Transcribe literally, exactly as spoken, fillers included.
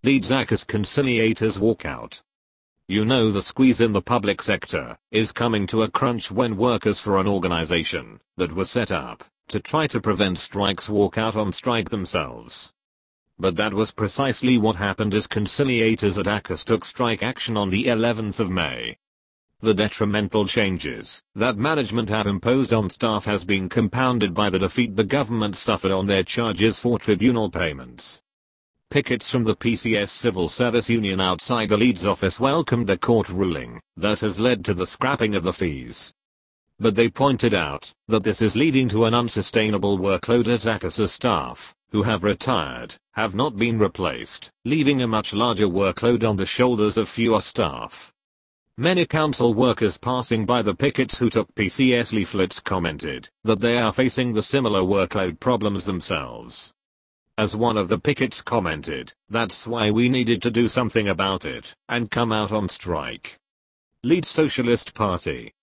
Leeds ACCUS conciliators walkout. You know the squeeze in the public sector is coming to a crunch when workers for an organization that was set up to try to prevent strikes walk out on strike themselves. But that was precisely what happened as conciliators at ACCUS took strike action on the eleventh of May. The detrimental changes that management had imposed on staff has been compounded by the defeat the government suffered on their charges for tribunal payments. Pickets from the P C S Civil Service Union outside the Leeds office welcomed the court ruling that has led to the scrapping of the fees. But they pointed out that this is leading to an unsustainable workload at ACCUS's staff, who have retired, have not been replaced, leaving a much larger workload on the shoulders of fewer staff. Many council workers passing by the pickets who took P C S leaflets commented that they are facing the similar workload problems themselves. As one of the pickets commented, "That's why we needed to do something about it and come out on strike." Leeds Socialist Party.